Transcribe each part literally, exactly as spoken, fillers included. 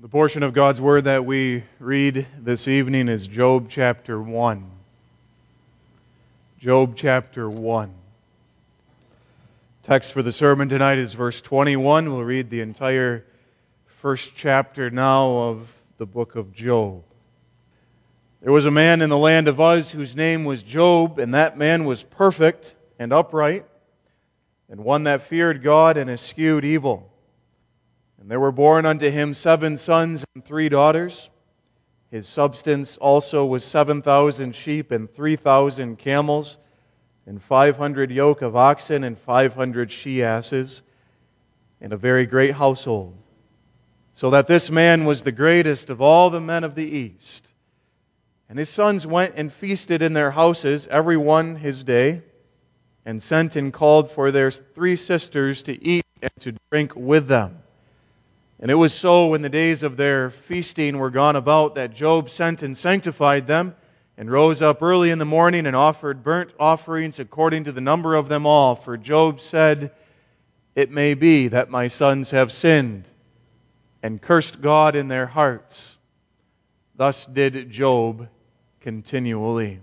The portion of God's Word that we read this evening is Job chapter one. Job chapter one. Text for the sermon tonight is verse twenty-one. We'll read the entire first chapter now of the book of Job. There was a man in the land of Uz whose name was Job, and that man was perfect and upright, and one that feared God and eschewed evil. And there were born unto him seven sons and three daughters. His substance also was seven thousand sheep and three thousand camels, and five hundred yoke of oxen and five hundred she-asses, and a very great household. So that this man was the greatest of all the men of the east. And his sons went and feasted in their houses, every one his day, and sent and called for their three sisters to eat and to drink with them. And it was so when the days of their feasting were gone about that Job sent and sanctified them, and rose up early in the morning and offered burnt offerings according to the number of them all. For Job said, "It may be that my sons have sinned, and cursed God in their hearts." Thus did Job continually.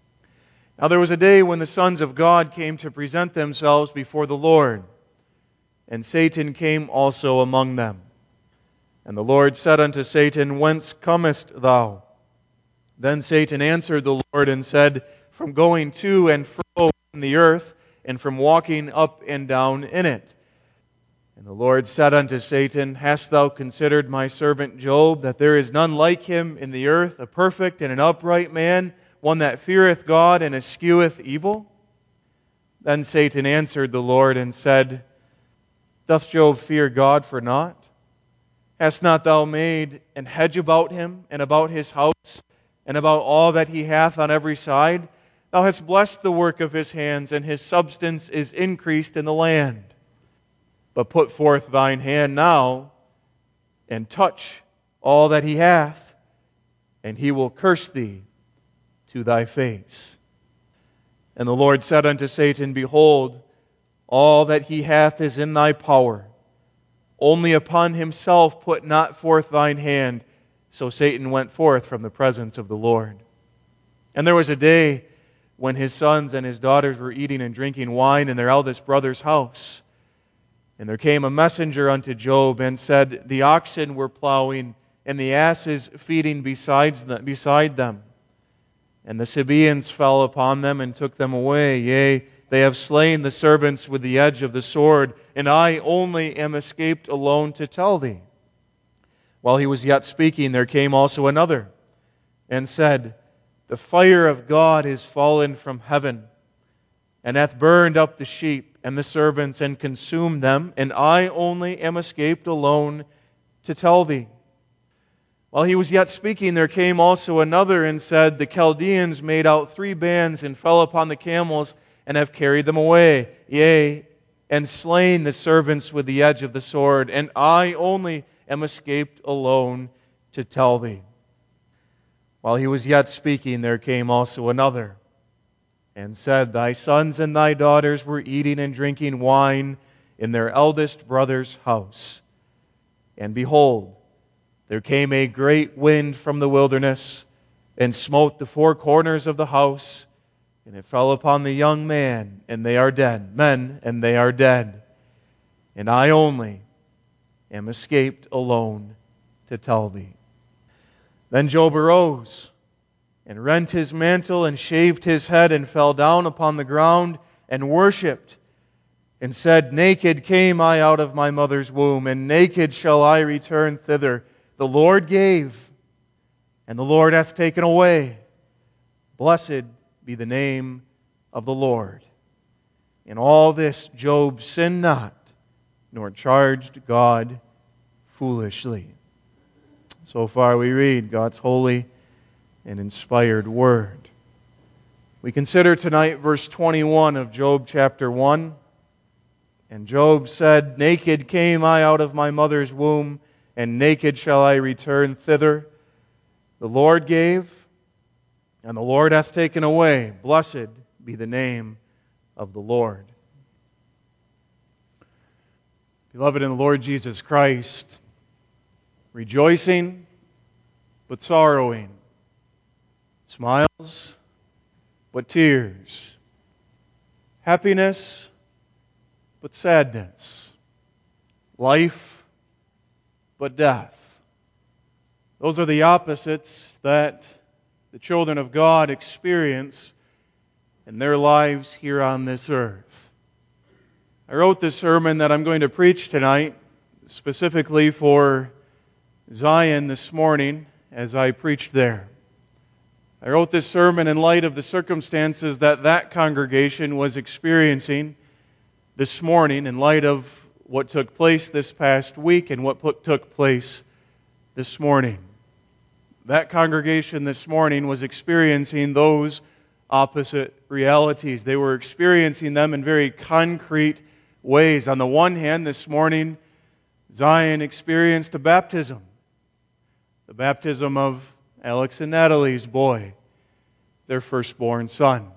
Now there was a day when the sons of God came to present themselves before the Lord, and Satan came also among them. And the Lord said unto Satan, "Whence comest thou?" Then Satan answered the Lord and said, "From going to and fro in the earth, and from walking up and down in it." And the Lord said unto Satan, "Hast thou considered my servant Job, that there is none like him in the earth, a perfect and an upright man, one that feareth God and escheweth evil?" Then Satan answered the Lord and said, "Doth Job fear God for naught? Hast not thou made an hedge about him, and about his house, and about all that he hath on every side? Thou hast blessed the work of his hands, and his substance is increased in the land. But put forth thine hand now, and touch all that he hath, and he will curse thee to thy face." And the Lord said unto Satan, "Behold, all that he hath is in thy power. Only upon himself put not forth thine hand." So Satan went forth from the presence of the Lord. And there was a day when his sons and his daughters were eating and drinking wine in their eldest brother's house. And there came a messenger unto Job and said, "The oxen were plowing, and the asses feeding besides them, beside them. And the Sabaeans fell upon them and took them away. Yea, they have slain the servants with the edge of the sword, and I only am escaped alone to tell thee." While he was yet speaking, there came also another, and said, "The fire of God is fallen from heaven, and hath burned up the sheep and the servants, and consumed them, and I only am escaped alone to tell thee." While he was yet speaking, there came also another, and said, "The Chaldeans made out three bands, and fell upon the camels, and have carried them away, yea, and slain the servants with the edge of the sword, and I only am escaped alone to tell thee." While he was yet speaking, there came also another, and said, "Thy sons and thy daughters were eating and drinking wine in their eldest brother's house. And behold, there came a great wind from the wilderness, and smote the four corners of the house, and it fell upon the young man, and they are dead, men, and they are dead. And I only am escaped alone to tell thee." Then Job arose, and rent his mantle, and shaved his head, and fell down upon the ground, and worshipped, and said, "Naked came I out of my mother's womb, and naked shall I return thither. The Lord gave, and the Lord hath taken away. Blessed be the name of the Lord." In all this Job sinned not, nor charged God foolishly. So far we read God's holy and inspired Word. We consider tonight verse twenty-one of Job chapter one. And Job said, "Naked came I out of my mother's womb, and naked shall I return thither. The Lord gave, and the Lord hath taken away. Blessed be the name of the Lord." Beloved in the Lord Jesus Christ, rejoicing but sorrowing, smiles but tears, happiness but sadness, life but death. Those are the opposites that the children of God experience in their lives here on this earth. I wrote this sermon that I'm going to preach tonight specifically for Zion this morning as I preached there. I wrote this sermon in light of the circumstances that that congregation was experiencing this morning, in light of what took place this past week and what put, took place this morning. That congregation this morning was experiencing those opposite realities. They were experiencing them in very concrete ways. On the one hand, this morning, Zion experienced a baptism. The baptism of Alex and Natalie's boy, their firstborn son.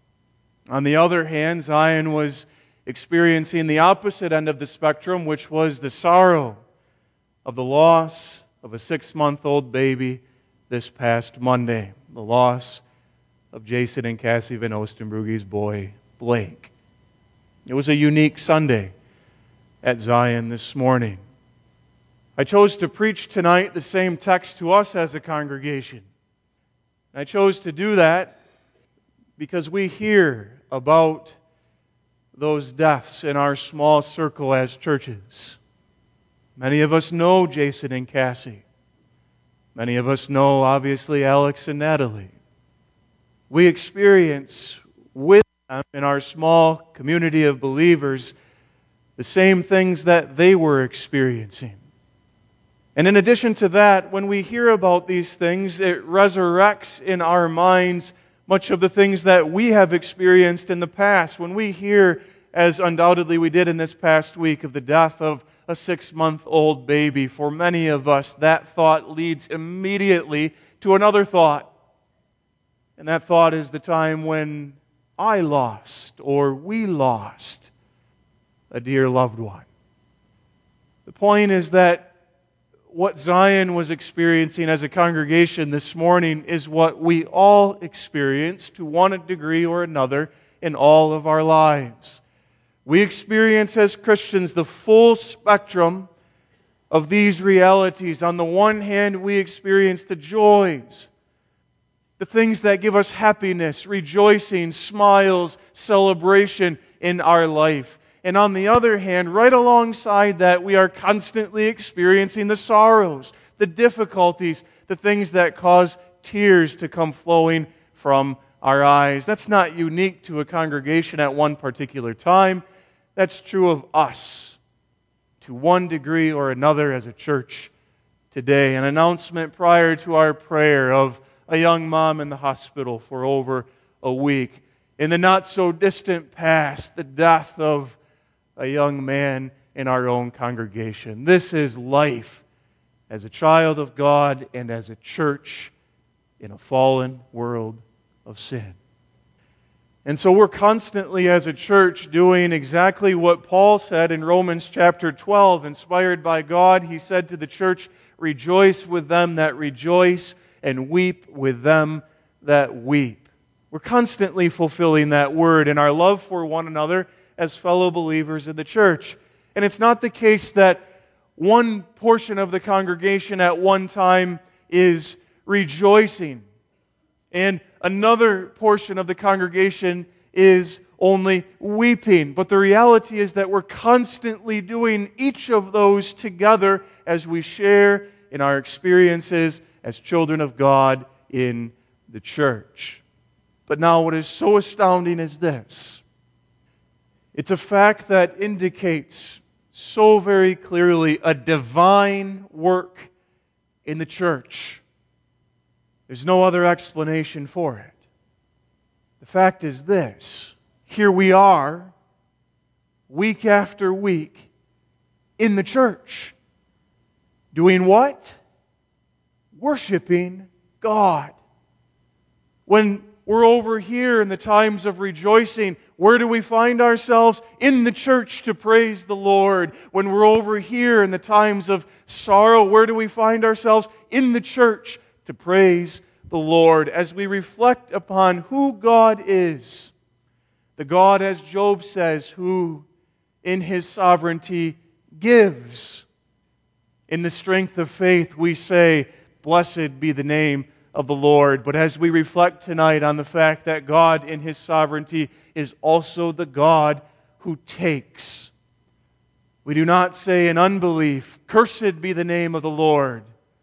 On the other hand, Zion was experiencing the opposite end of the spectrum, which was the sorrow of the loss of a six-month-old baby this past Monday. The loss of Jason and Cassie Van Oostenbrugge's boy, Blake. It was a unique Sunday at Zion this morning. I chose to preach tonight the same text to us as a congregation. I chose to do that because we hear about those deaths in our small circle as churches. Many of us know Jason and Cassie. Many of us know, obviously, Alex and Natalie. We experience with them in our small community of believers the same things that they were experiencing. And in addition to that, when we hear about these things, it resurrects in our minds much of the things that we have experienced in the past. When we hear, as undoubtedly we did in this past week, of the death of a six-month-old baby, for many of us, that thought leads immediately to another thought. And that thought is the time when I lost, or we lost, a dear loved one. The point is that what Zion was experiencing as a congregation this morning is what we all experience to one degree or another in all of our lives. We experience as Christians the full spectrum of these realities. On the one hand, we experience the joys, the things that give us happiness, rejoicing, smiles, celebration in our life. And on the other hand, right alongside that, we are constantly experiencing the sorrows, the difficulties, the things that cause tears to come flowing from our eyes. That's not unique to a congregation at one particular time. That's true of us, to one degree or another as a church today. An announcement prior to our prayer of a young mom in the hospital for over a week. In the not-so-distant past, the death of a young man in our own congregation. This is life as a child of God and as a church in a fallen world of sin. And so we're constantly as a church doing exactly what Paul said in Romans chapter twelve. Inspired by God, he said to the church, "Rejoice with them that rejoice, and weep with them that weep." We're constantly fulfilling that word in our love for one another as fellow believers in the church. And it's not the case that one portion of the congregation at one time is rejoicing and another portion of the congregation is only weeping. But the reality is that we're constantly doing each of those together as we share in our experiences as children of God in the church. But now what is so astounding is this. It's a fact that indicates so very clearly a divine work in the church. There's no other explanation for it. The fact is this. Here we are, week after week, in the church. Doing what? Worshiping God. When we're over here in the times of rejoicing, where do we find ourselves? In the church to praise the Lord. When we're over here in the times of sorrow, where do we find ourselves? In the church to praise the Lord. As we reflect upon who God is, the God, as Job says, who in His sovereignty gives. In the strength of faith we say, blessed be the name of the Lord. But as we reflect tonight on the fact that God in His sovereignty is also the God who takes, we do not say in unbelief, cursed be the name of the Lord.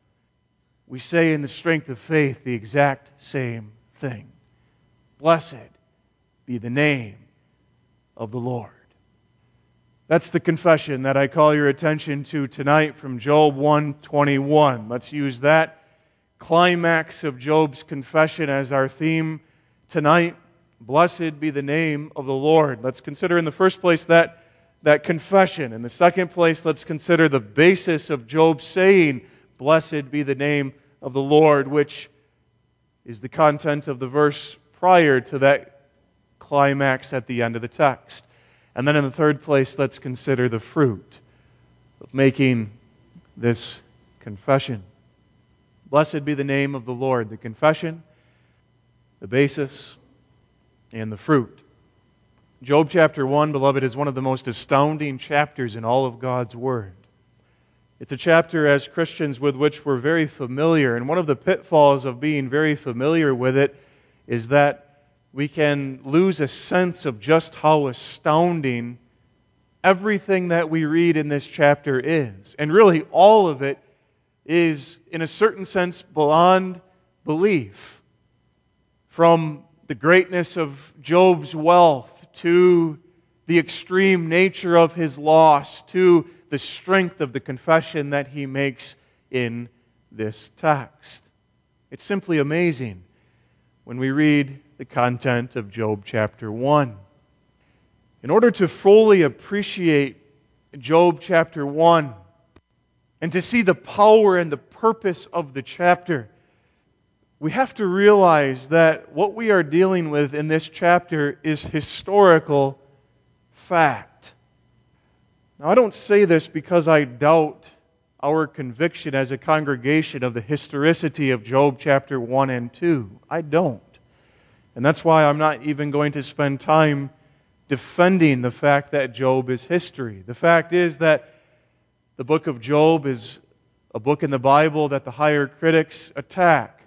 We say in the strength of faith the exact same thing. Blessed be the name of the Lord. That's the confession that I call your attention to tonight from Job one twenty-one. Let's use that climax of Job's confession as our theme tonight. Blessed be the name of the Lord. Let's consider in the first place that, that confession. In the second place, let's consider the basis of Job saying, blessed be the name of the Lord, which is the content of the verse prior to that climax at the end of the text. And then in the third place, let's consider the fruit of making this confession. Blessed be the name of the Lord. The confession, the basis, and the fruit. Job chapter one, beloved, is one of the most astounding chapters in all of God's Word. It's a chapter as Christians with which we're very familiar, and one of the pitfalls of being very familiar with it is that we can lose a sense of just how astounding everything that we read in this chapter is. And really, all of it is, in a certain sense, beyond belief. From the greatness of Job's wealth, to the extreme nature of his loss, to the strength of the confession that he makes in this text. It's simply amazing when we read the content of Job chapter one. In order to fully appreciate Job chapter one and to see the power and the purpose of the chapter, we have to realize that what we are dealing with in this chapter is historical fact. Now, I don't say this because I doubt our conviction as a congregation of the historicity of Job chapter one and two. I don't. And that's why I'm not even going to spend time defending the fact that Job is history. The fact is that the book of Job is a book in the Bible that the higher critics attack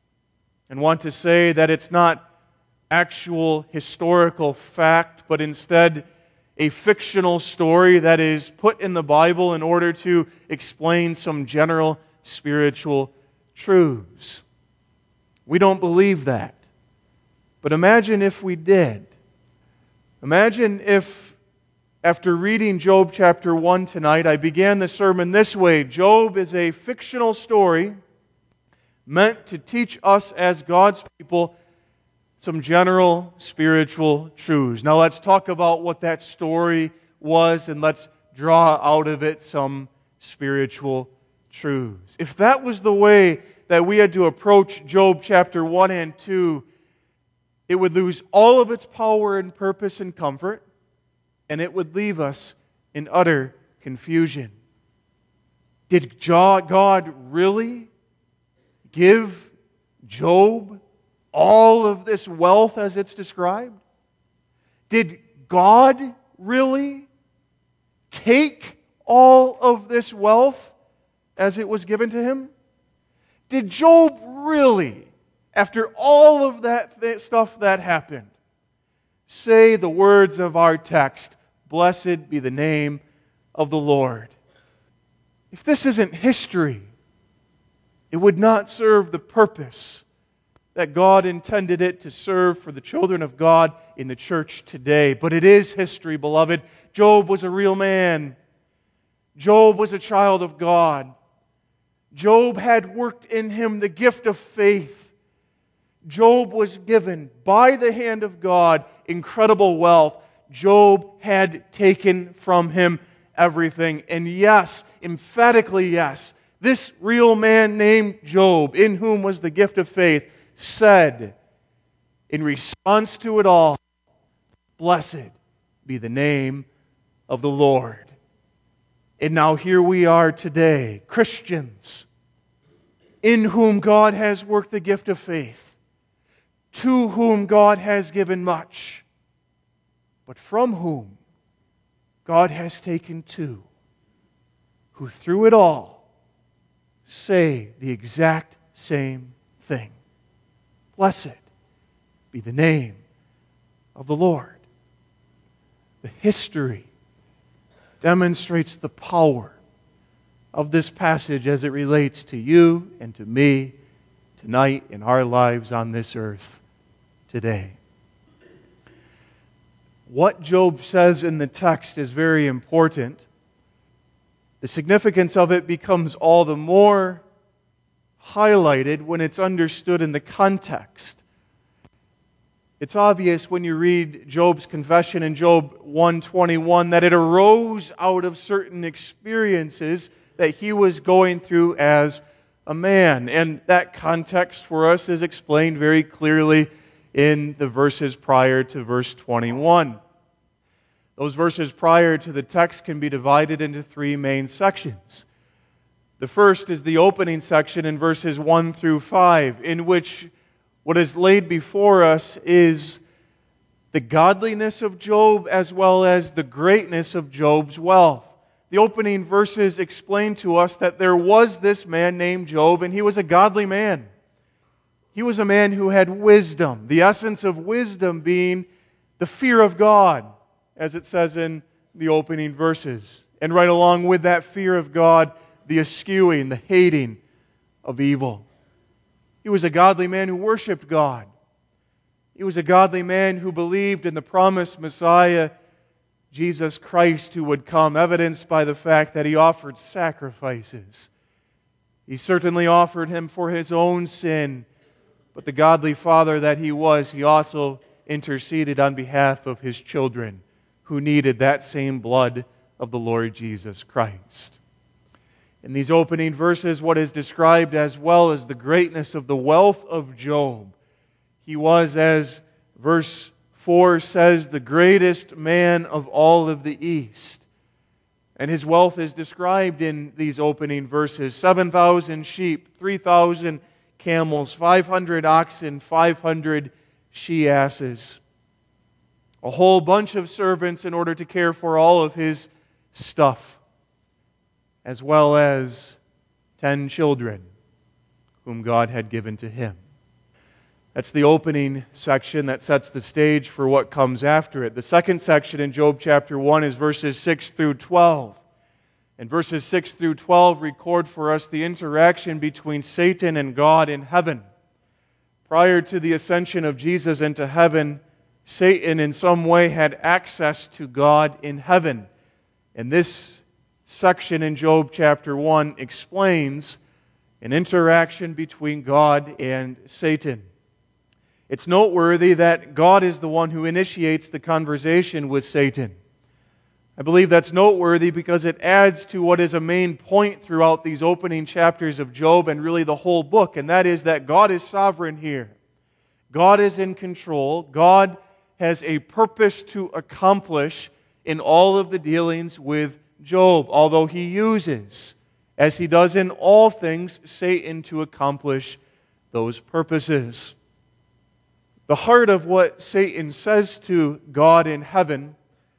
and want to say that it's not actual historical fact, but instead a fictional story that is put in the Bible in order to explain some general spiritual truths. We don't believe that. But imagine if we did. Imagine if, after reading Job chapter one tonight, I began the sermon this way. Job is a fictional story meant to teach us as God's people some general spiritual truths. Now let's talk about what that story was and let's draw out of it some spiritual truths. If that was the way that we had to approach Job chapter one and two, it would lose all of its power and purpose and comfort, and it would leave us in utter confusion. Did God really give Job all of this wealth as it's described? Did God really take all of this wealth as it was given to him? Did Job really, after all of that th- stuff that happened, say the words of our text, blessed be the name of the Lord? If this isn't history, it would not serve the purpose that God intended it to serve for the children of God in the church today. But it is history, beloved. Job was a real man. Job was a child of God. Job had worked in him the gift of faith. Job was given by the hand of God incredible wealth. Job had taken from him everything. And yes, emphatically yes, this real man named Job, in whom was the gift of faith, said In response to it all, blessed be the name of the Lord. And now here we are today, Christians, in whom God has worked the gift of faith, to whom God has given much, but from whom God has taken two, who through it all say the exact same thing. Blessed be the name of the Lord. The history demonstrates the power of this passage as it relates to you and to me tonight in our lives on this earth today. What Job says in the text is very important. The significance of it becomes all the more highlighted when it's understood in the context. It's obvious when you read Job's confession in Job one twenty-one that it arose out of certain experiences that he was going through as a man. And that context for us is explained very clearly in the verses prior to verse twenty-one. Those verses prior to the text can be divided into three main sections. The first is the opening section in verses one through five, in which what is laid before us is the godliness of Job as well as the greatness of Job's wealth. The opening verses explain to us that there was this man named Job, and he was a godly man. He was a man who had wisdom, the essence of wisdom being the fear of God, as it says in the opening verses. And right along with that fear of God, the eschewing, the hating of evil. He was a godly man who worshiped God. He was a godly man who believed in the promised Messiah, Jesus Christ, who would come, evidenced by the fact that he offered sacrifices. He certainly offered him for his own sin, but the godly father that he was, he also interceded on behalf of his children who needed that same blood of the Lord Jesus Christ. In these opening verses, what is described as well as the greatness of the wealth of Job. He was, as verse four says, the greatest man of all of the East. And his wealth is described in these opening verses. seven thousand sheep, three thousand camels, five hundred oxen, five hundred she-asses. A whole bunch of servants in order to care for all of his stuff, as well as ten children whom God had given to him. That's the opening section that sets the stage for what comes after it. The second section in Job chapter one is verses six through twelve. And verses six through twelve record for us the interaction between Satan and God in heaven. Prior to the ascension of Jesus into heaven, Satan in some way had access to God in heaven. And this section in Job chapter one explains an interaction between God and Satan. It's noteworthy that God is the one who initiates the conversation with Satan. I believe that's noteworthy because it adds to what is a main point throughout these opening chapters of Job and really the whole book, and that is that God is sovereign here. God is in control. God has a purpose to accomplish in all of the dealings with Job, although he uses, as he does in all things, Satan to accomplish those purposes. The heart of what Satan says to God in heaven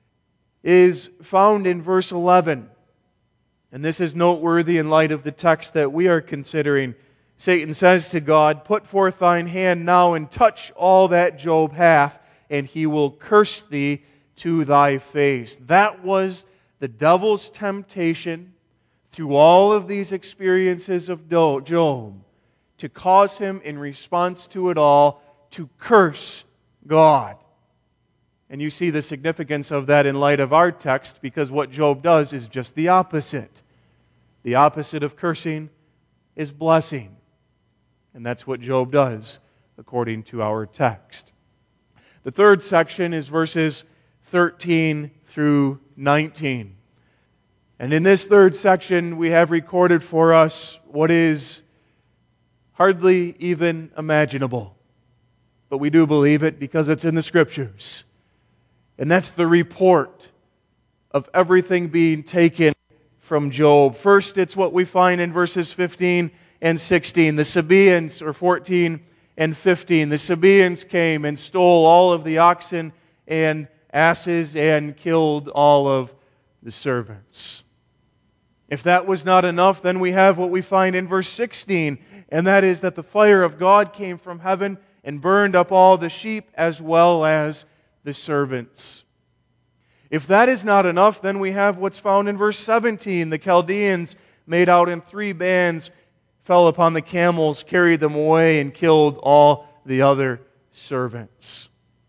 is found in verse eleven. And this is noteworthy in light of the text that we are considering. Satan says to God, "Put forth thine hand now and touch all that Job hath, and he will curse thee to thy face." That was the devil's temptation through all of these experiences of Job to cause him, in response to it all, to curse God. And you see the significance of that in light of our text, because what Job does is just the opposite. The opposite of cursing is blessing. And that's what Job does, according to our text. The third section is verses thirteen through nineteen. And in this third section, we have recorded for us what is hardly even imaginable. but we do believe it because it's in the Scriptures. And that's the report of everything being taken from Job. First, it's what we find in verses fifteen and sixteen. The Sabaeans, or fourteen and fifteen, the Sabaeans came and stole all of the oxen and asses and killed all of the servants. If that was not enough, then we have what we find in verse sixteen, and that is that the fire of God came from heaven and burned up all the sheep as well as the servants. If that is not enough, then we have what's found in verse seventeen. The Chaldeans, made out in three bands, fell upon the camels, carried them away, and killed all the other servants.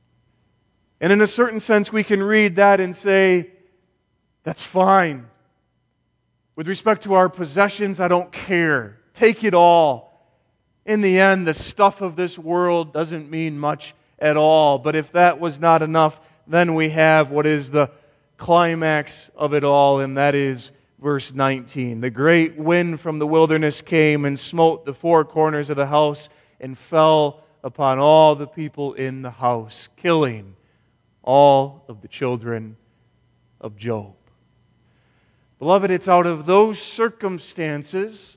And in a certain sense, we can read that and say, that's fine. With respect to our possessions, I don't care. Take it all. In the end, the stuff of this world doesn't mean much at all. But if that was not enough, then we have what is the climax of it all, and that is verse nineteen. The great wind from the wilderness came and smote the four corners of the house and fell upon all the people in the house, killing all of the children of Job. Beloved, it's out of those circumstances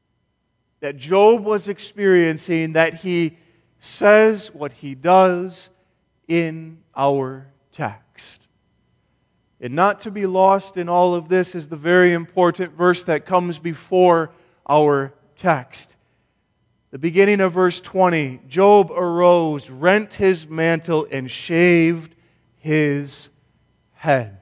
that Job was experiencing that he says what he does in our text. And not to be lost in all of this is the very important verse that comes before our text. The beginning of verse twenty, Job arose, rent his mantle, and shaved his head.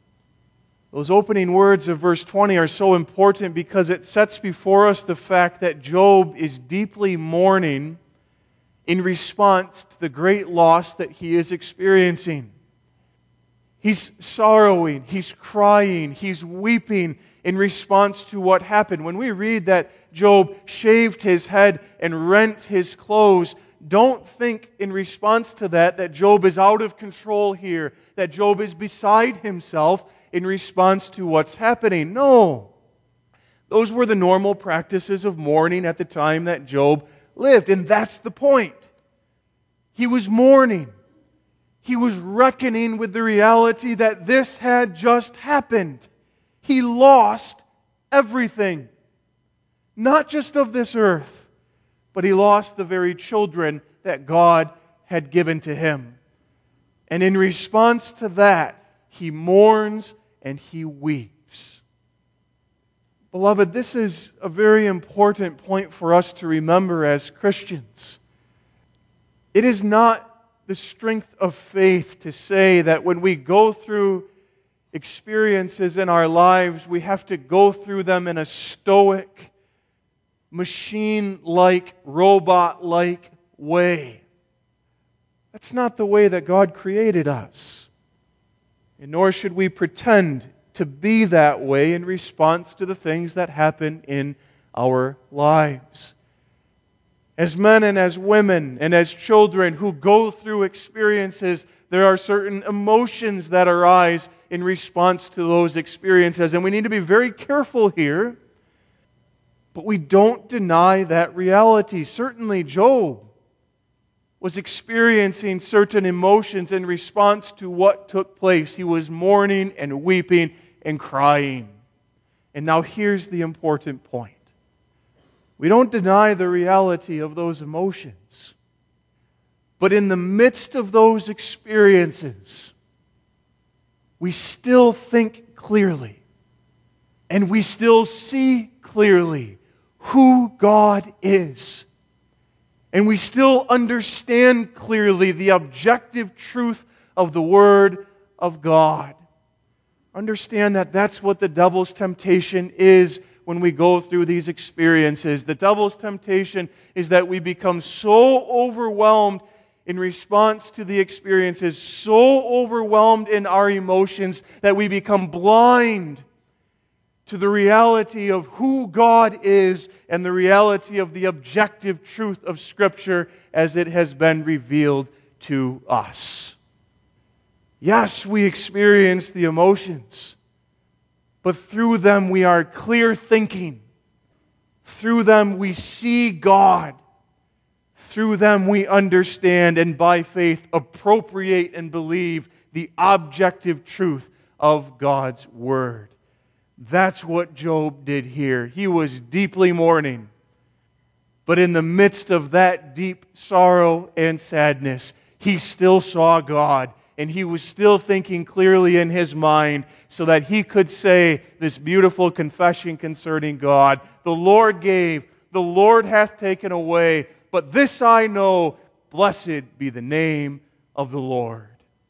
Those opening words of verse twenty are so important because it sets before us the fact that Job is deeply mourning in response to the great loss that he is experiencing. He's sorrowing, he's crying, he's weeping in response to what happened. When we read that Job shaved his head and rent his clothes, don't think in response to that that Job is out of control here, that Job is beside himself in response to what's happening. No. Those were the normal practices of mourning at the time that Job lived, and that's the point. He was mourning. He was reckoning with the reality that this had just happened. He lost everything. Not just of this earth, but he lost the very children that God had given to him. And in response to that, he mourns and he weeps. Beloved, this is a very important point for us to remember as Christians. It is not the strength of faith to say that when we go through experiences in our lives, we have to go through them in a stoic, machine-like, robot-like way. That's not the way that God created us. And nor should we pretend to be that way in response to the things that happen in our lives. As men and as women and as children who go through experiences, there are certain emotions that arise in response to those experiences. And we need to be very careful here, but we don't deny that reality. Certainly Job was experiencing certain emotions in response to what took place. He was mourning and weeping and crying. And now here's the important point. We don't deny the reality of those emotions. But in the midst of those experiences, we still think clearly. And we still see clearly who God is. And we still understand clearly the objective truth of the Word of God. Understand that that's what the devil's temptation is when we go through these experiences. The devil's temptation is that we become so overwhelmed in response to the experiences, so overwhelmed in our emotions that we become blind to the reality of who God is and the reality of the objective truth of Scripture as it has been revealed to us. Yes, we experience the emotions, but through them we are clear thinking. Through them we see God. through them we understand and by faith appropriate and believe the objective truth of God's Word. That's what Job did here. He was deeply mourning. But in the midst of that deep sorrow and sadness, he still saw God, and he was still thinking clearly in his mind so that he could say this beautiful confession concerning God. The Lord gave, the Lord hath taken away, but this I know, blessed be the name of the Lord.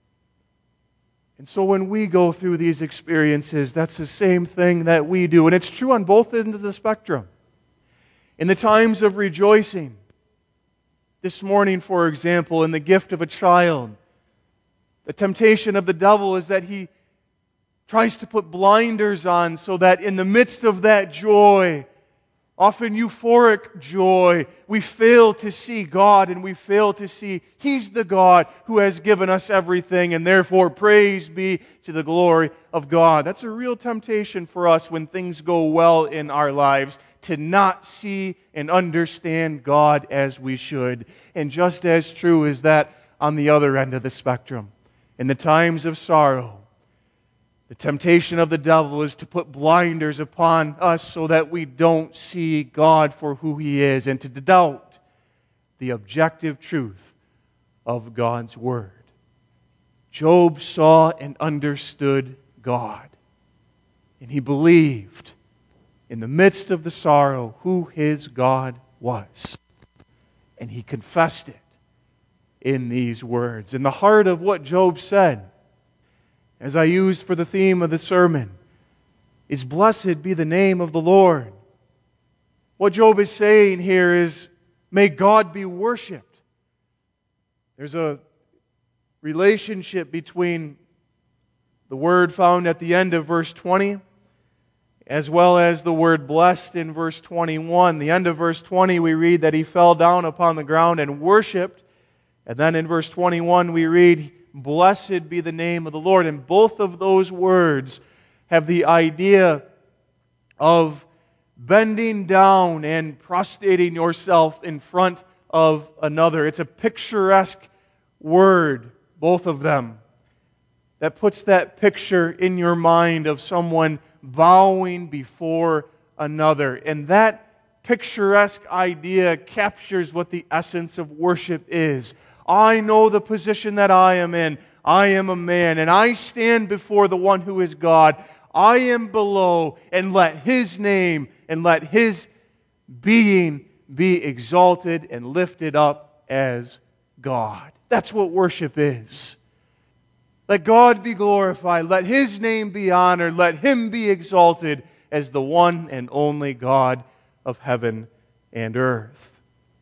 And so when we go through these experiences, that's the same thing that we do. And it's true on both ends of the spectrum. In the times of rejoicing, this morning, for example, in the gift of a child, the temptation of the devil is that he tries to put blinders on so that in the midst of that joy, often euphoric joy, we fail to see God and we fail to see He's the God who has given us everything, and therefore praise be to the glory of God. That's a real temptation for us when things go well in our lives, to not see and understand God as we should. And just as true is that on the other end of the spectrum. In the times of sorrow, the temptation of the devil is to put blinders upon us so that we don't see God for who He is and to doubt the objective truth of God's Word. Job saw and understood God, and he believed in the midst of the sorrow who his God was, and he confessed it in these words. In the heart of what Job said, as I used for the theme of the sermon, is blessed be the name of the Lord. What Job is saying here is, may God be worshipped. There's a relationship between the word found at the end of verse twenty as well as the word blessed in verse twenty-one. The end of verse twenty we read that he fell down upon the ground and worshipped. And then in verse twenty-one we read, blessed be the name of the Lord. And both of those words have the idea of bending down and prostrating yourself in front of another. It's a picturesque word, both of them, that puts that picture in your mind of someone bowing before another. And that picturesque idea captures what the essence of worship is. I know the position that I am in. I am a man, and I stand before the one who is God. I am below, and let His name and let His being be exalted and lifted up as God. That's what worship is. Let God be glorified. Let His name be honored. Let Him be exalted as the one and only God of heaven and earth.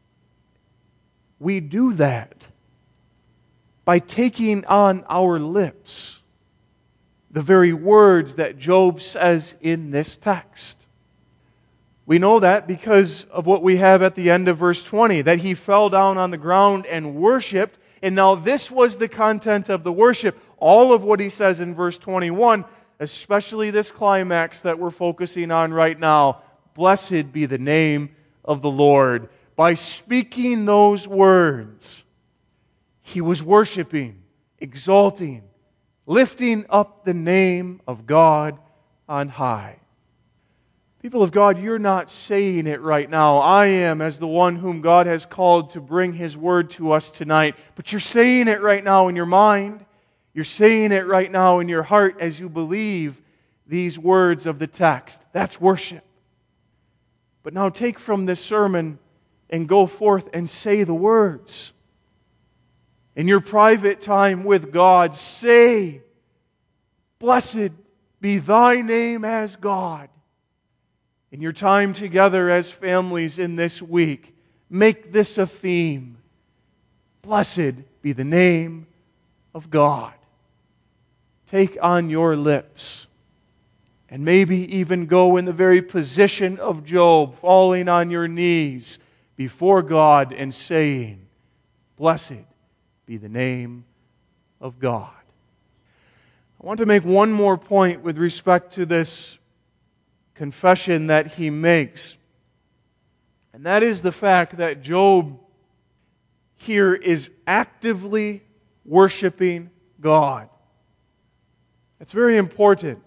We do that by taking on our lips the very words that Job says in this text. We know that because of what we have at the end of verse twenty, that he fell down on the ground and worshipped. And now this was the content of the worship. All of what he says in verse twenty-one, especially this climax that we're focusing on right now, blessed be the name of the Lord. By speaking those words, he was worshiping, exalting, lifting up the name of God on high. People of God, you're not saying it right now. I am, as the one whom God has called to bring His Word to us tonight. But you're saying it right now in your mind. You're saying it right now in your heart as you believe these words of the text. That's worship. But now take from this sermon and go forth and say the words. In your private time with God, say, blessed be thy name as God. In your time together as families in this week, make this a theme. Blessed be the name of God. Take on your lips, and maybe even go in the very position of Job, falling on your knees before God and saying, blessed be the name of God. I want to make one more point with respect to this confession that he makes. And that is the fact that Job here is actively worshiping God. It's very important.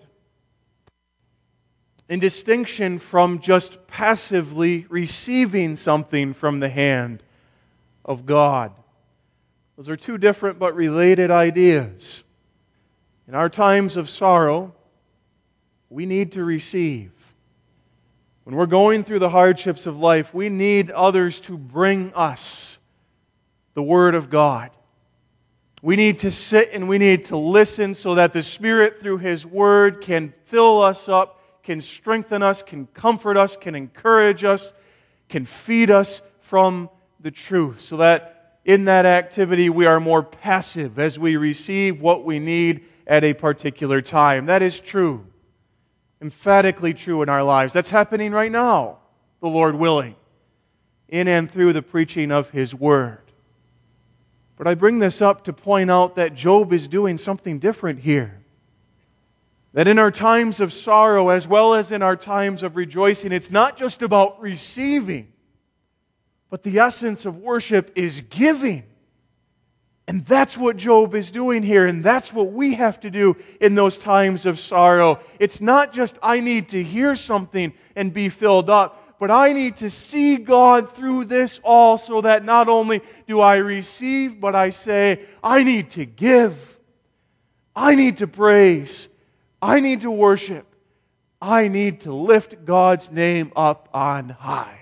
In distinction from just passively receiving something from the hand of God. Those are two different but related ideas. In our times of sorrow, we need to receive. When we're going through the hardships of life, we need others to bring us the Word of God. We need to sit and we need to listen so that the Spirit through His Word can fill us up, can strengthen us, can comfort us, can encourage us, can feed us from the truth. So that in that activity we are more passive as we receive what we need at a particular time. That is true. Emphatically true in our lives. That's happening right now, the Lord willing, in and through the preaching of His Word. But I bring this up to point out that Job is doing something different here. That in our times of sorrow, as well as in our times of rejoicing, it's not just about receiving, but the essence of worship is giving. And that's what Job is doing here, and that's what we have to do in those times of sorrow. It's not just, I need to hear something and be filled up, but I need to see God through this all so that not only do I receive, but I say, I need to give. I need to praise. I need to worship. I need to lift God's name up on high.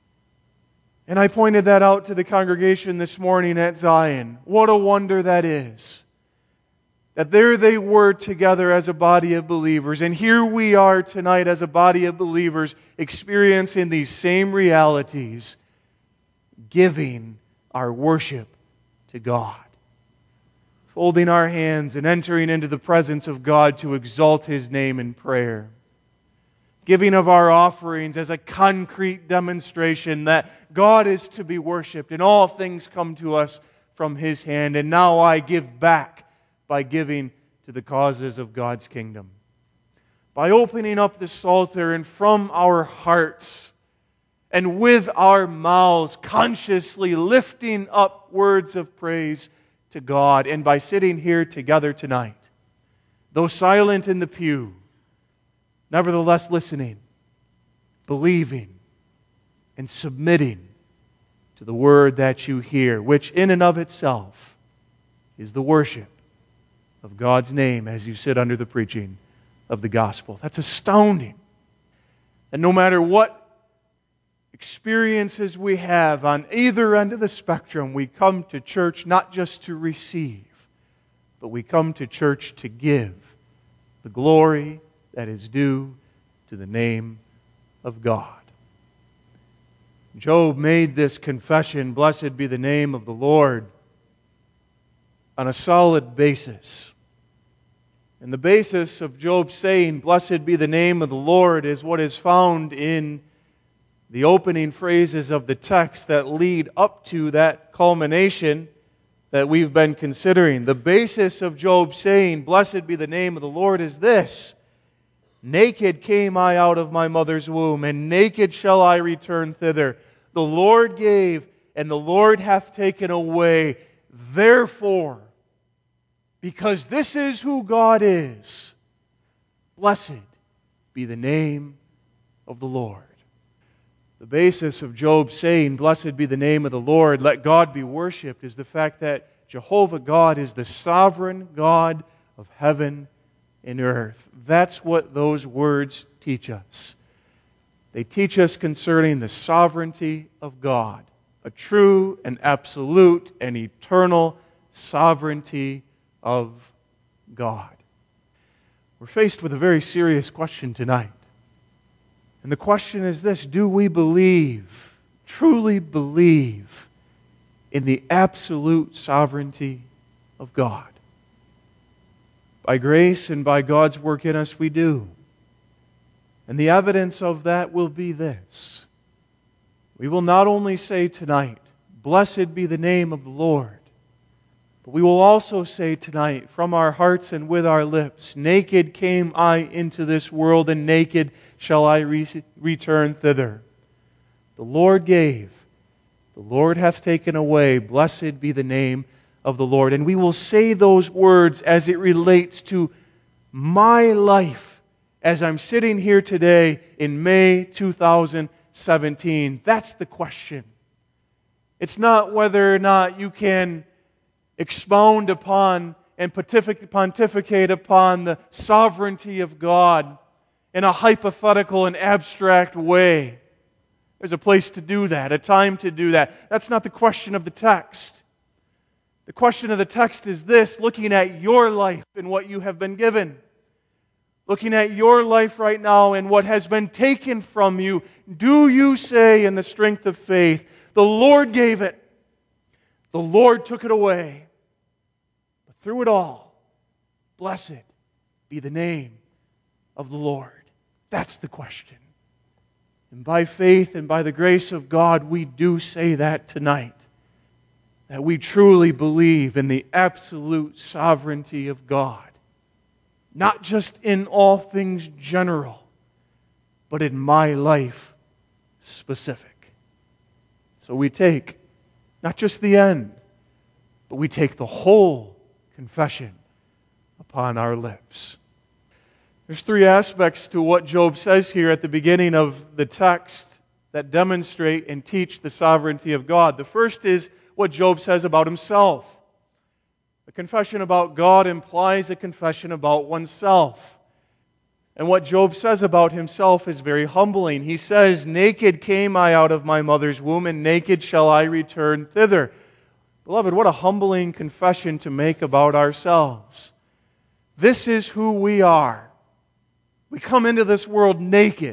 And I pointed that out to the congregation this morning at Zion. What a wonder that is. That there they were together as a body of believers. And here we are tonight as a body of believers experiencing these same realities, giving our worship to God. Folding our hands and entering into the presence of God to exalt His name in prayer. Giving of our offerings as a concrete demonstration that God is to be worshipped and all things come to us from His hand. And now I give back by giving to the causes of God's kingdom. By opening up the Psalter and from our hearts and with our mouths consciously lifting up words of praise to God, and by sitting here together tonight, though silent in the pew, nevertheless listening, believing, and submitting to the word that you hear, which in and of itself is the worship of God's name as you sit under the preaching of the gospel. That's astounding. And no matter what experiences we have on either end of the spectrum, we come to church not just to receive, but we come to church to give the glory that is due to the name of God. Job made this confession, blessed be the name of the Lord, on a solid basis. And the basis of Job saying, blessed be the name of the Lord, is what is found in the opening phrases of the text that lead up to that culmination that we've been considering. The basis of Job saying, blessed be the name of the Lord, is this: naked came I out of my mother's womb, and naked shall I return thither. The Lord gave, and the Lord hath taken away. Therefore, because this is who God is, blessed be the name of the Lord. The basis of Job saying, blessed be the name of the Lord, let God be worshipped, is the fact that Jehovah God is the sovereign God of heaven and earth. That's what those words teach us. They teach us concerning the sovereignty of God, a true and absolute and eternal sovereignty of God. We're faced with a very serious question tonight. And the question is this: do we believe, truly believe, in the absolute sovereignty of God? By grace and by God's work in us, we do. And the evidence of that will be this: we will not only say tonight, blessed be the name of the Lord, but we will also say tonight from our hearts and with our lips, naked came I into this world, and naked shall I re- return thither. The Lord gave, the The Lord hath taken away. Blessed be the name of the Lord. And we will say those words as it relates to my life as I'm sitting here today in May two thousand seventeen. That's the question. It's not whether or not you can expound upon and pontificate upon the sovereignty of God in a hypothetical and abstract way. There's a place to do that, a time to do that. That's not the question of the text. The question of the text is this, looking at your life and what you have been given. Looking at your life right now and what has been taken from you, do you say in the strength of faith, the Lord gave it, the Lord took it away, but through it all, blessed be the name of the Lord? That's the question. And by faith and by the grace of God, we do say that tonight. That we truly believe in the absolute sovereignty of God. Not just in all things general, but in my life specific. So we take not just the end, but we take the whole confession upon our lips. There's three aspects to what Job says here at the beginning of the text that demonstrate and teach the sovereignty of God. The first is what Job says about himself. A confession about God implies a confession about oneself. And what Job says about himself is very humbling. He says, naked came I out of my mother's womb, and naked shall I return thither. Beloved, what a humbling confession to make about ourselves. This is who we are. We come into this world naked.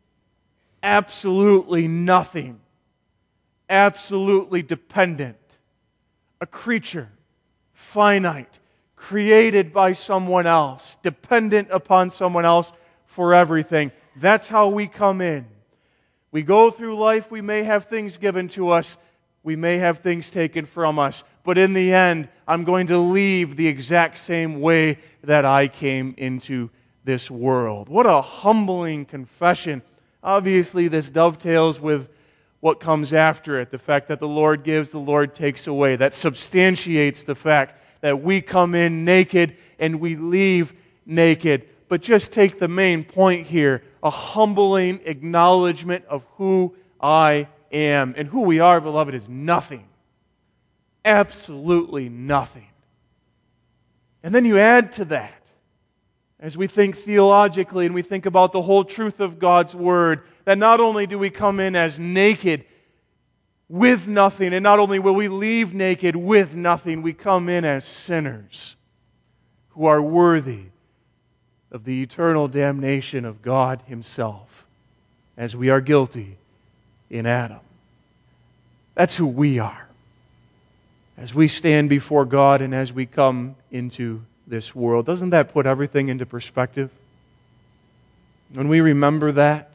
Absolutely nothing. Absolutely dependent. A creature. Finite. Created by someone else. Dependent upon someone else for everything. That's how we come in. We go through life. We may have things given to us. We may have things taken from us. But in the end, I'm going to leave the exact same way that I came into this world. What a humbling confession. Obviously, this dovetails with what comes after it. The fact that the Lord gives, the Lord takes away. That substantiates the fact that we come in naked and we leave naked. But just take the main point here. A humbling acknowledgement of who I am. And who we are, beloved, is nothing. Absolutely nothing. And then you add to that, as we think theologically and we think about the whole truth of God's Word, that not only do we come in as naked with nothing, and not only will we leave naked with nothing, we come in as sinners who are worthy of the eternal damnation of God Himself, as we are guilty in Adam. That's who we are. As we stand before God and as we come into this world. Doesn't that put everything into perspective? When we remember that,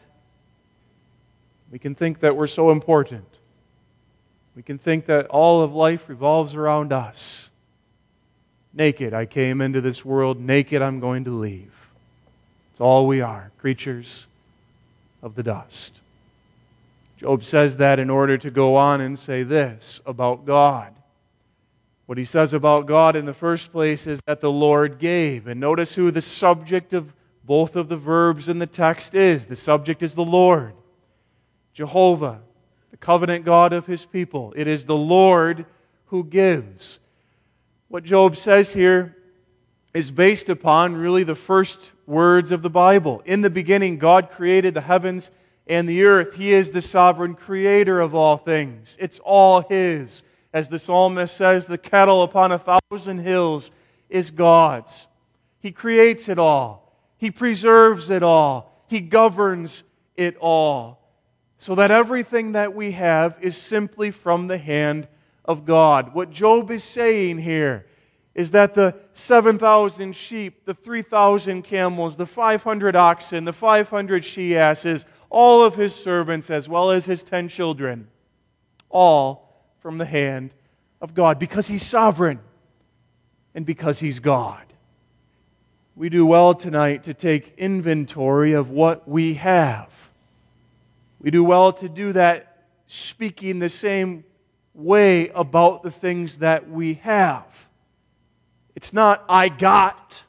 we can think that we're so important. We can think that all of life revolves around us. Naked I came into this world, naked I'm going to leave. It's all we are, creatures of the dust. Job says that in order to go on and say this about God. What he says about God in the first place is that the Lord gave. And notice who the subject of both of the verbs in the text is. The subject is the Lord. Jehovah, the covenant God of His people. It is the Lord who gives. What Job says here is based upon really the first words of the Bible. In the beginning, God created the heavens and the earth. He is the sovereign creator of all things. It's all His. As the psalmist says, the cattle upon a thousand hills is God's. He creates it all. He preserves it all. He governs it all. So that everything that we have is simply from the hand of God. What Job is saying here is that the seven thousand sheep, the three thousand camels, the five hundred oxen, the five hundred she-asses, all of his servants as well as his ten children, all from the hand of God, because He's sovereign and because He's God. We do well tonight to take inventory of what we have. We do well to do that speaking the same way about the things that we have. It's not, I got.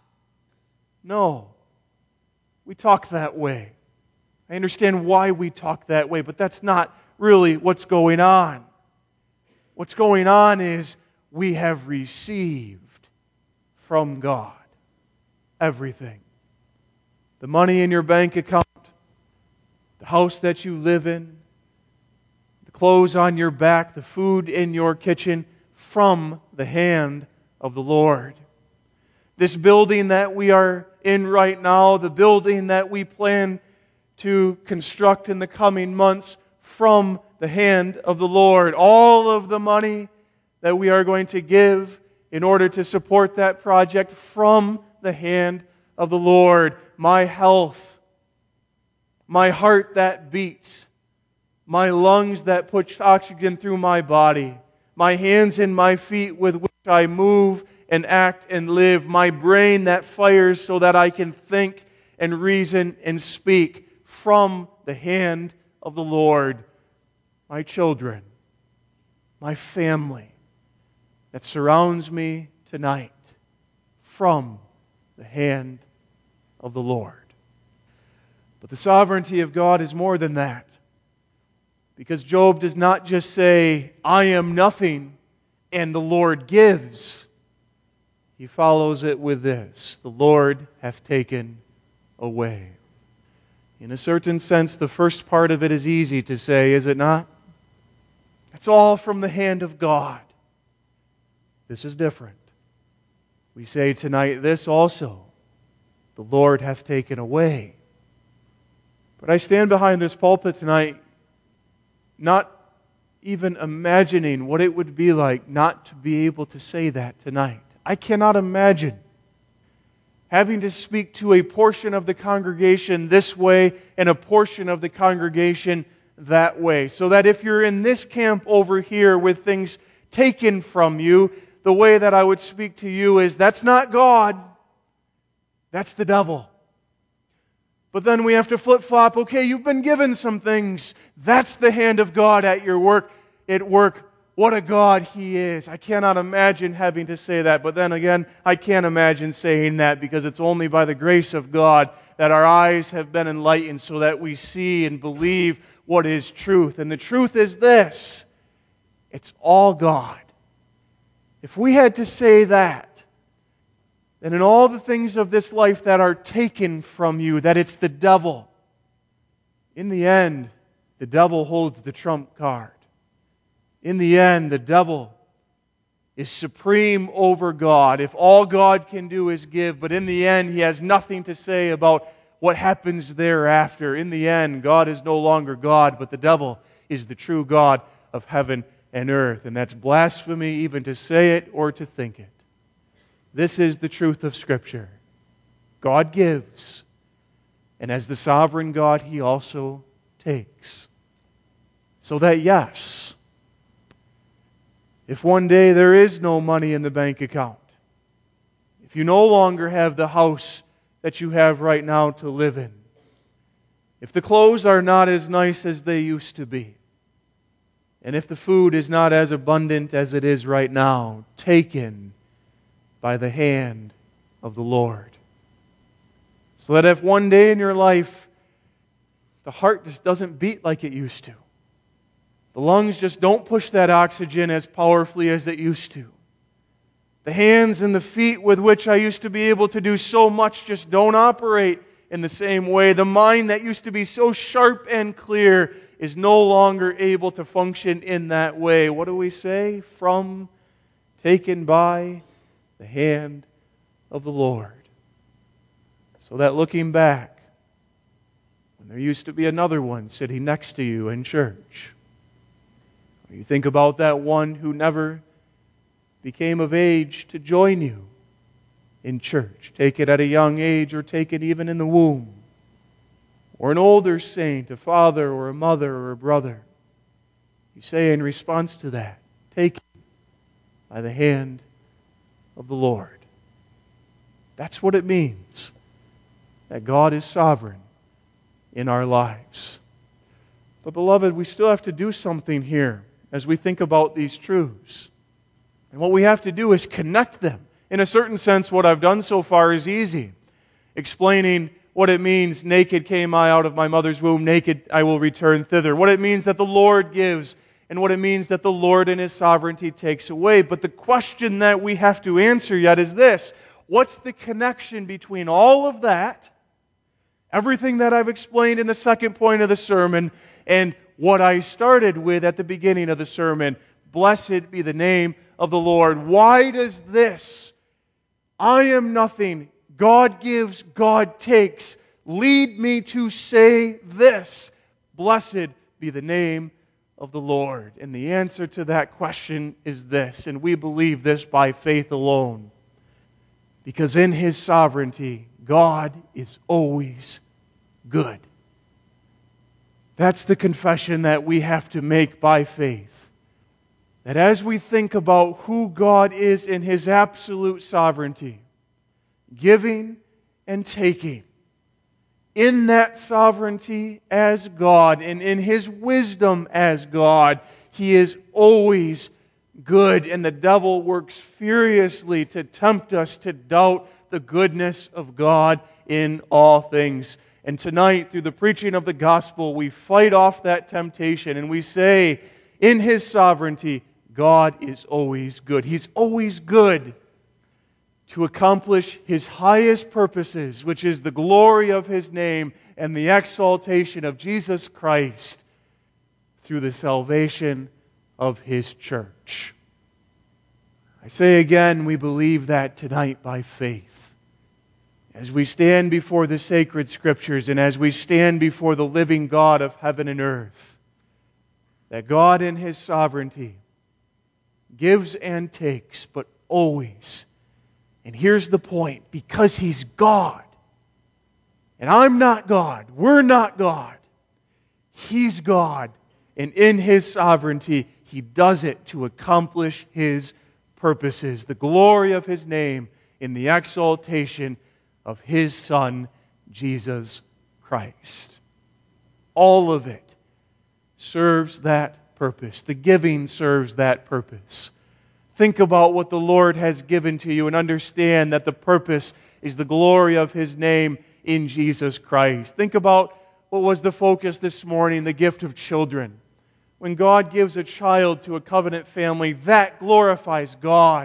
No. We talk that way. I understand why we talk that way, but that's not really what's going on. What's going on is we have received from God everything. The money in your bank account, the house that you live in, the clothes on your back, the food in your kitchen, from the hand of the Lord. This building that we are in right now, the building that we plan to construct in the coming months, from the hand of the Lord. All of the money that we are going to give in order to support that project, from the hand of the Lord. My health, my heart that beats, my lungs that push oxygen through my body, my hands and my feet with which I move and act and live, my brain that fires so that I can think and reason and speak, from the hand of the Lord. My children, my family that surrounds me tonight, from the hand of the Lord. But the sovereignty of God is more than that. Because Job does not just say, I am nothing, and the Lord gives. He follows it with this: the Lord hath taken away. In a certain sense, the first part of it is easy to say, is it not? It's all from the hand of God. This is different. We say tonight this also: the Lord hath taken away. But I stand behind this pulpit tonight not even imagining what it would be like not to be able to say that tonight. I cannot imagine having to speak to a portion of the congregation this way and a portion of the congregation that way. So that if you're in this camp over here with things taken from you, the way that I would speak to you is, that's not God, that's the devil. But then we have to flip-flop. Okay, you've been given some things. That's the hand of God at your work. At work, what a God He is. I cannot imagine having to say that. But then again, I can't imagine saying that, because it's only by the grace of God that our eyes have been enlightened so that we see and believe what is truth. And the truth is this: it's all God. If we had to say that, and in all the things of this life that are taken from you, that it's the devil, in the end, the devil holds the trump card. In the end, the devil is supreme over God. If all God can do is give, but in the end, He has nothing to say about what happens thereafter. In the end, God is no longer God, but the devil is the true God of heaven and earth. And that's blasphemy even to say it or to think it. This is the truth of Scripture. God gives, and as the sovereign God, He also takes. So that, yes, if one day there is no money in the bank account, if you no longer have the house that you have right now to live in, if the clothes are not as nice as they used to be, and if the food is not as abundant as it is right now, taken by the hand of the Lord. So that if one day in your life the heart just doesn't beat like it used to, the lungs just don't push that oxygen as powerfully as it used to, the hands and the feet with which I used to be able to do so much just don't operate in the same way, the mind that used to be so sharp and clear is no longer able to function in that way. What do we say? From, taken by the hand of the Lord. So that looking back, when there used to be another one sitting next to you in church, or you think about that one who never became of age to join you in church, take it at a young age or take it even in the womb, or an older saint, a father or a mother or a brother, you say in response to that, take it by the hand of the Lord. That's what it means that God is sovereign in our lives. But beloved, we still have to do something here as we think about these truths. And what we have to do is connect them. In a certain sense, what I've done so far is easy. Explaining what it means, naked came I out of my mother's womb, naked I will return thither. What it means that the Lord gives, and what it means that the Lord in His sovereignty takes away. But the question that we have to answer yet is this: what's the connection between all of that, everything that I've explained in the second point of the sermon, and what I started with at the beginning of the sermon? Blessed be the name of the Lord. Why does this, I am nothing, God gives, God takes, lead me to say this: blessed be the name of the Lord? And the answer to that question is this, and we believe this by faith alone. Because in His sovereignty, God is always good. That's the confession that we have to make by faith. That as we think about who God is in His absolute sovereignty, giving and taking, in that sovereignty as God and in His wisdom as God, He is always good, and the devil works furiously to tempt us to doubt the goodness of God in all things. And tonight, through the preaching of the gospel, we fight off that temptation and we say, in His sovereignty, God is always good. He's always good to accomplish His highest purposes, which is the glory of His name and the exaltation of Jesus Christ through the salvation of His church. I say again, we believe that tonight by faith. As we stand before the sacred Scriptures and as we stand before the living God of heaven and earth, that God in His sovereignty gives and takes, but always. And here's the point: because He's God, and I'm not God, we're not God, He's God, and in His sovereignty, He does it to accomplish His purposes, the glory of His name in the exaltation of His Son, Jesus Christ. All of it serves that purpose. The giving serves that purpose. Think about what the Lord has given to you and understand that the purpose is the glory of His name in Jesus Christ. Think about what was the focus this morning, the gift of children. When God gives a child to a covenant family, that glorifies God.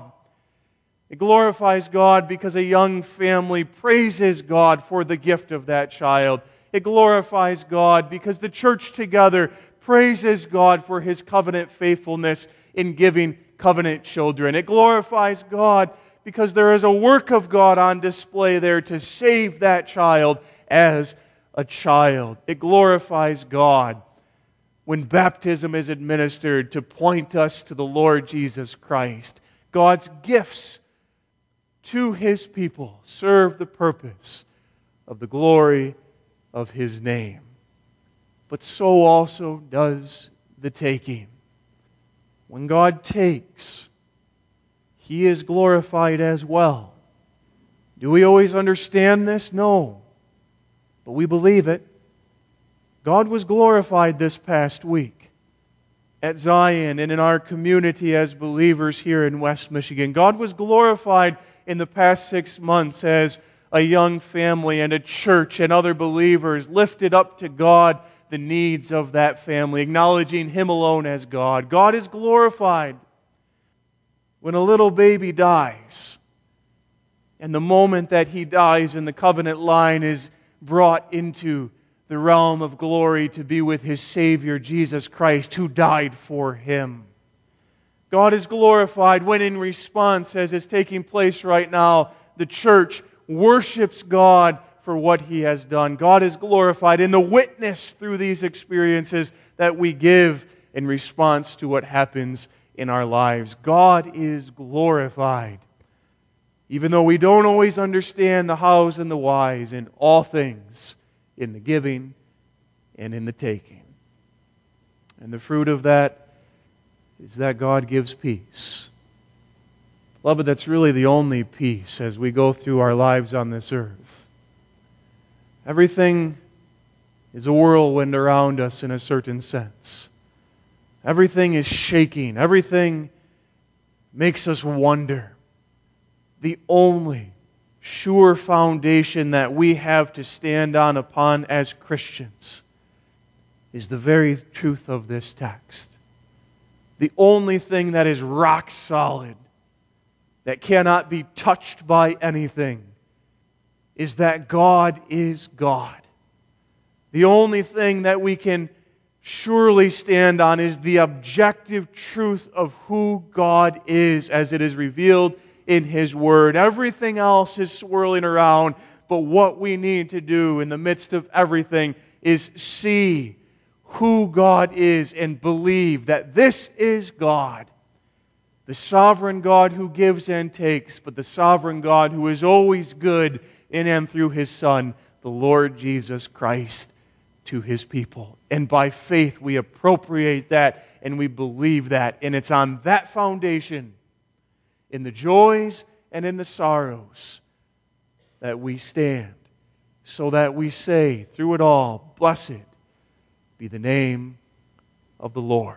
It glorifies God because a young family praises God for the gift of that child. It glorifies God because the church together praises God for His covenant faithfulness in giving covenant children. It glorifies God because there is a work of God on display there to save that child as a child. It glorifies God when baptism is administered to point us to the Lord Jesus Christ. God's gifts to His people serve the purpose of the glory of His name. But so also does the taking. When God takes, He is glorified as well. Do we always understand this? No. But we believe it. God was glorified this past week at Zion and in our community as believers here in West Michigan. God was glorified in the past six months as a young family and a church and other believers lifted up to God the needs of that family, acknowledging Him alone as God. God is glorified when a little baby dies, and the moment that he dies and the covenant line is brought into the realm of glory to be with his Savior, Jesus Christ, who died for him. God is glorified when, in response, as is taking place right now, the church worships God for what He has done. God is glorified in the witness through these experiences that we give in response to what happens in our lives. God is glorified. Even though we don't always understand the hows and the whys in all things, in the giving and in the taking. And the fruit of that is that God gives peace. Beloved, that's really the only peace as we go through our lives on this earth. Everything is a whirlwind around us in a certain sense. Everything is shaking. Everything makes us wonder. The only sure foundation that we have to stand on upon as Christians is the very truth of this text. The only thing that is rock solid, that cannot be touched by anything, is that God is God. The only thing that we can surely stand on is the objective truth of who God is as it is revealed in His Word. Everything else is swirling around, but what we need to do in the midst of everything is see who God is and believe that this is God. The sovereign God who gives and takes, but the sovereign God who is always good in and through His Son, the Lord Jesus Christ, to His people. And by faith we appropriate that and we believe that. And it's on that foundation, in the joys and in the sorrows, that we stand, so that we say through it all, blessed be the name of the Lord.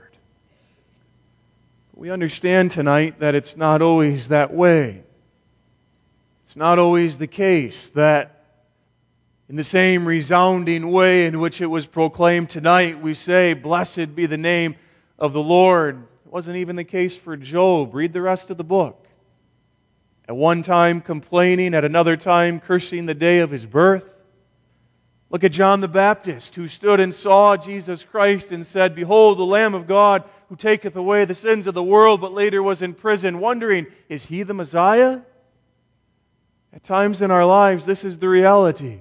We understand tonight that it's not always that way. It's not always the case that in the same resounding way in which it was proclaimed tonight, we say, blessed be the name of the Lord. It wasn't even the case for Job. Read the rest of the book. At one time complaining, at another time cursing the day of his birth. Look at John the Baptist, who stood and saw Jesus Christ and said, behold, the Lamb of God who taketh away the sins of the world, but later was in prison, wondering, is He the Messiah? At times in our lives, this is the reality.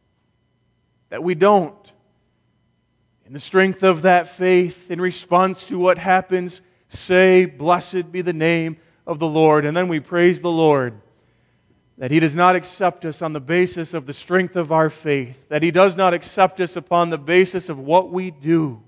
That we don't. In the strength of that faith, in response to what happens, say, blessed be the name of the Lord. And then we praise the Lord that He does not accept us on the basis of the strength of our faith, that He does not accept us upon the basis of what we do.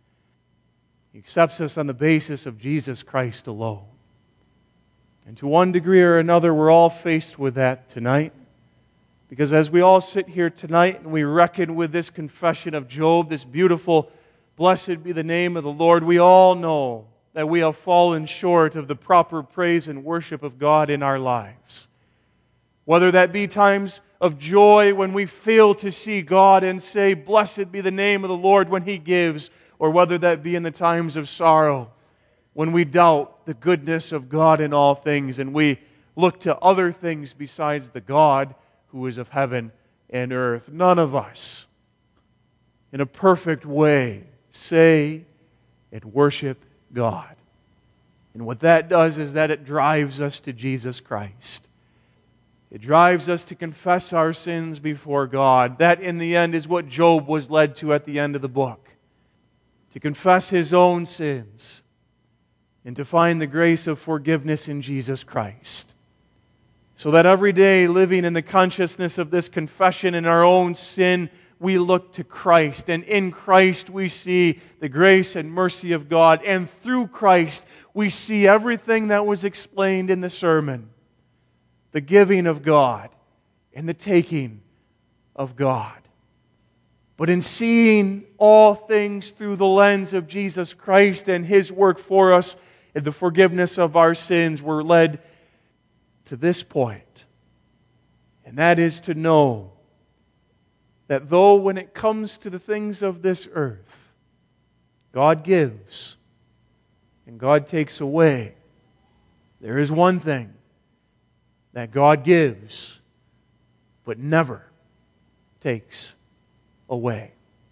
He accepts us on the basis of Jesus Christ alone. And to one degree or another, we're all faced with that tonight. Because as we all sit here tonight and we reckon with this confession of Job, this beautiful, blessed be the name of the Lord, we all know that we have fallen short of the proper praise and worship of God in our lives. Whether that be times of joy when we fail to see God and say, blessed be the name of the Lord when He gives, or whether that be in the times of sorrow when we doubt the goodness of God in all things and we look to other things besides the God who is of heaven and earth. None of us, in a perfect way, say and worship God. And what that does is that it drives us to Jesus Christ. It drives us to confess our sins before God. That, in the end, is what Job was led to at the end of the book. To confess his own sins and to find the grace of forgiveness in Jesus Christ. So that every day, living in the consciousness of this confession in our own sin, we look to Christ. And in Christ we see the grace and mercy of God. And through Christ we see everything that was explained in the sermon. The giving of God and the taking of God. But in seeing all things through the lens of Jesus Christ and His work for us and the forgiveness of our sins, we're led to this point, and that is to know that though when it comes to the things of this earth, God gives and God takes away, there is one thing that God gives but never takes away,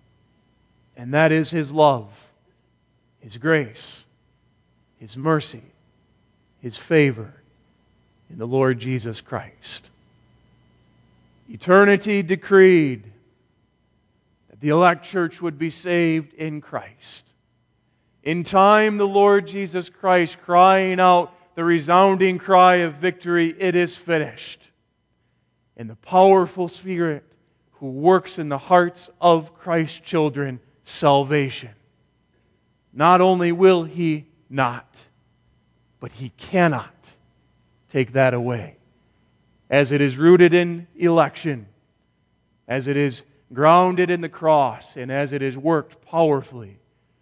and that is His love, His grace, His mercy, His favor in the Lord Jesus Christ. Eternity decreed that the elect church would be saved in Christ. In time, the Lord Jesus Christ crying out the resounding cry of victory, it is finished. And the powerful Spirit who works in the hearts of Christ's children salvation. Not only will He not, but He cannot take that away. As it is rooted in election, as it is grounded in the cross, and as it is worked powerfully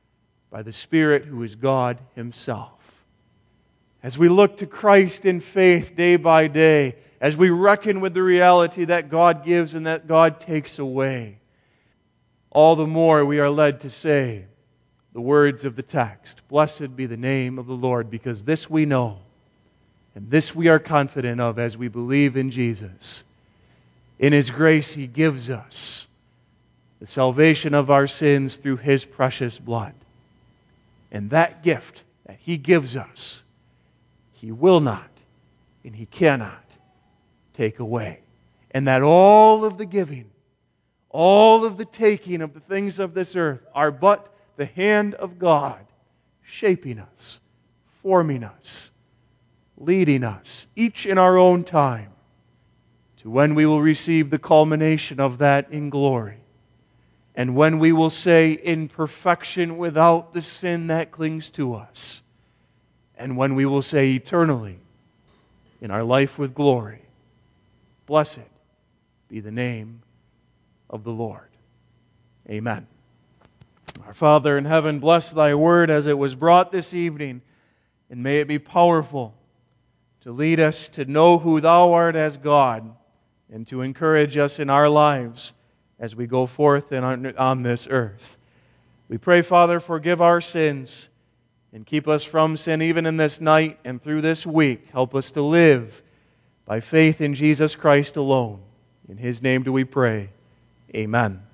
by the Spirit who is God Himself. As we look to Christ in faith day by day, as we reckon with the reality that God gives and that God takes away, all the more we are led to say the words of the text, "Blessed be the name of the Lord," because this we know, and this we are confident of as we believe in Jesus. In His grace He gives us the salvation of our sins through His precious blood. And that gift that He gives us, He will not and He cannot take away. And that all of the giving, all of the taking of the things of this earth are but the hand of God shaping us, forming us, leading us, each in our own time, to when we will receive the culmination of that in glory. And when we will say, in perfection without the sin that clings to us. And when we will say eternally, in our life with glory, "Blessed be the name of the Lord." Amen. Our Father in heaven, bless Thy word as it was brought this evening, and may it be powerful to lead us to know who Thou art as God, and to encourage us in our lives as we go forth on, on this earth. We pray, Father, forgive our sins and keep us from sin even in this night and through this week. Help us to live by faith in Jesus Christ alone. In His name do we pray. Amen.